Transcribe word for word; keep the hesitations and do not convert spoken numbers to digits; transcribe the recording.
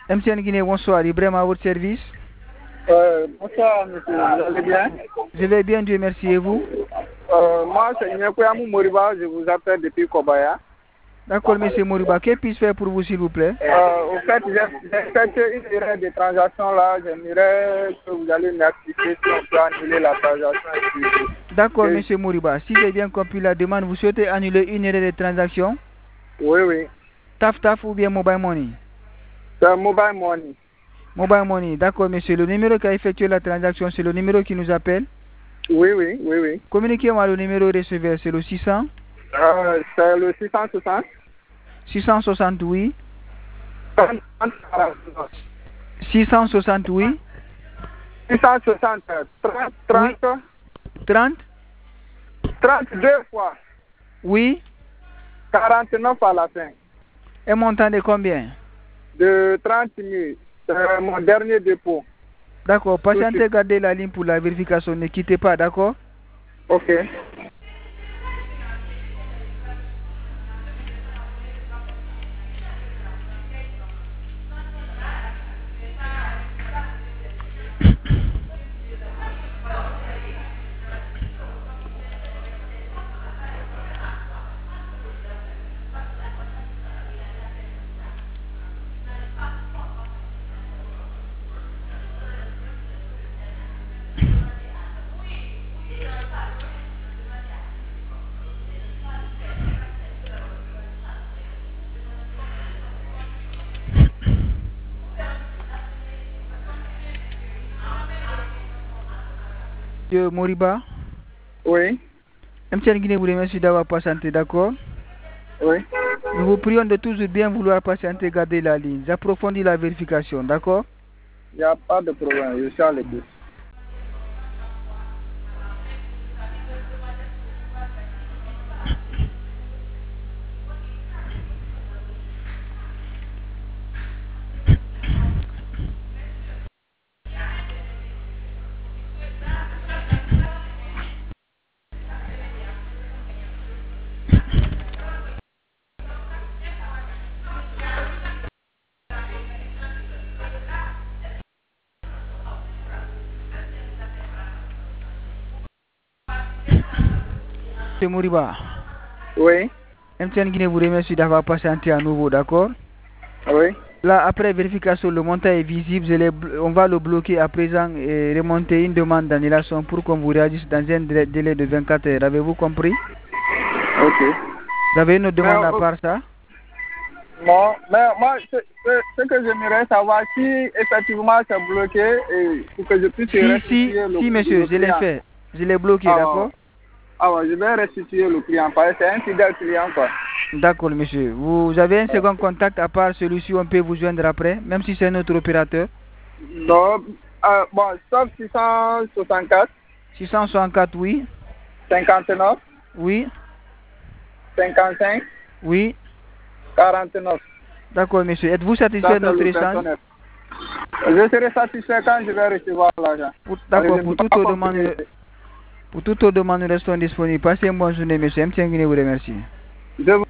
M T N Guinée, bonsoir. Ibrahim à votre service. Euh, bonsoir, monsieur. Vous allez bien? Je vais bien, Dieu merci. Et vous? euh, Moi, c'est Nyekoyamou Moriba. Je vous appelle depuis Kobaya. D'accord, monsieur Moriba. Que puis-je faire pour vous, s'il vous plaît? euh, Au fait, j'ai fait une erreur de transaction là. J'aimerais que vous allez m'expliquer si on peut annuler la transaction. D'accord, monsieur Moriba. Si j'ai bien compris la demande, vous souhaitez annuler une erreur de transaction? Oui, oui. Taf Taf ou bien Mobile Money? C'est Mobile Money. Mobile Money, d'accord, monsieur. Le numéro qui a effectué la transaction, c'est le numéro qui nous appelle? Oui, oui, oui, oui. Communiquez-moi le numéro receveur, c'est le six cents? Euh, c'est le six cent soixante. six cent soixante, oui. six cent six cent soixante. soixante, oui. six cent soixante. trente, trente. Oui. trente? trente-deux fois. Oui. quarante-neuf à la fin. Un montant de combien? De trente mille. C'est mon dernier dépôt. D'accord. Patientez, gardez la ligne pour la vérification. Ne quittez pas, d'accord? Ok. Monsieur Moriba? Oui. M T N Guinée vous remercie d'avoir patienté, d'accord? Oui. Nous vous prions de toujours bien vouloir patienter, garder la ligne. J'approfondis la vérification, d'accord? Il n'y a pas de problème. Je suis à l'écoute. Monsieur Moriba? Oui. M T N Guinée vous remercie d'avoir patienté à nouveau, d'accord? Oui. Là, après vérification, le montant est visible. Je on va le bloquer à présent et remonter une demande d'annulation pour qu'on vous réagisse dans un délai de vingt-quatre heures. Avez-vous compris? Ok. Vous avez une autre demande mais, à part ça? Non, mais moi, ce, ce, ce que j'aimerais savoir, si effectivement c'est bloqué, et pour que je puisse Si, restituer si, le, si, monsieur, le je l'ai fait. Je l'ai bloqué, ah, d'accord? Ah ouais, je vais restituer le client, parce que c'est un fidèle client, quoi. D'accord, monsieur. Vous avez un second contact à part celui-ci, on peut vous joindre après, même si c'est notre opérateur? Non, euh, bon, sauf six cent soixante-quatre. six cent soixante-quatre, oui. cinquante-neuf. Oui. cinquante-cinq. Oui. quarante-neuf. D'accord, monsieur. Êtes-vous satisfait de notre échange? Je serai satisfait quand je vais recevoir l'argent. D'accord, pour toute autre demande, pour toute autre demande, nous restons disponibles. Passez une bonne journée, monsieur. M T N Guinée vous remercie. Je vous